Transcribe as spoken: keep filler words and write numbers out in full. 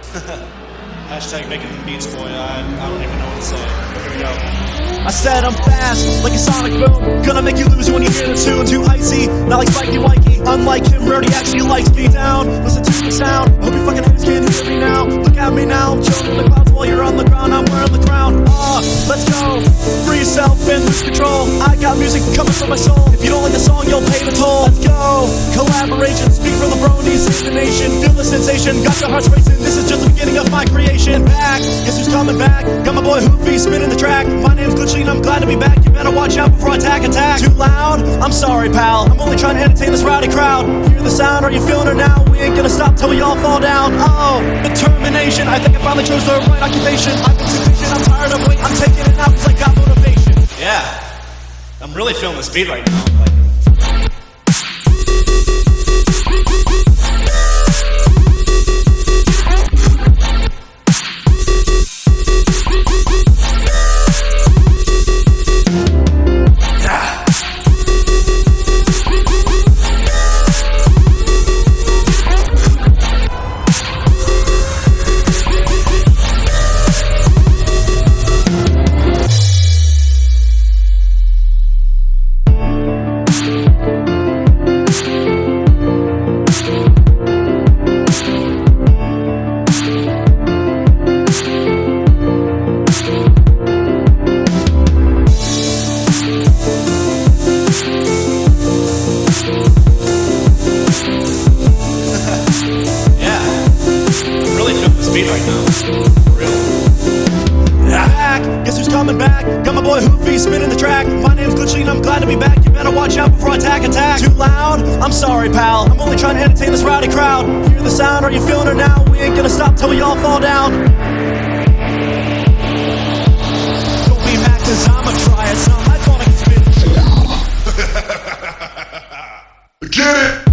Hashtag making the beats, boy. I, I don't even know what to say. Here we go. I said I'm fast, like a sonic boom. Gonna make you lose when you hear the tune. Too icy, not like Mikey Wikey. Unlike him, Brody actually likes me down. Listen to the sound, hope you fucking haters can't hear me now. Look at me now, I'm chilling in the clouds while you're on the ground. I'm wearing the crown. Ah, uh, let's go. Free yourself and lose control. I got music coming from my soul. If you don't like the song, you'll pay the toll. Let's go. Collaboration, speak for the bronies in the nation. Feel the sensation, got your hearts racing. This is just the beginning of my creation. Back, guess who's coming back? Got my boy Hoofy spinning the track. My name's Glitchy and I'm glad to be back. You better watch out before I attack, attack. Too loud? I'm sorry, pal. I'm only trying to entertain this rowdy crowd. Hear the sound, are you feeling it now? We ain't gonna stop till we all fall down. Oh, determination. I think I finally chose the right occupation. I've been too patient, I'm tired of waiting. I'm taking it out cause I got motivation. Yeah. I'm really feeling this beat right now. Like, right now. For real. Back, guess who's coming back? Got my boy Hoofy spinning the track. My name's Glitchy and I'm glad to be back. You better watch out before I attack, attack. Too loud? I'm sorry, pal. I'm only trying to entertain this rowdy crowd. Hear the sound, are you feeling it now? We ain't gonna stop till we all fall down. Don't be mad cause I'ma try it. Some I thought I could spin. Get it!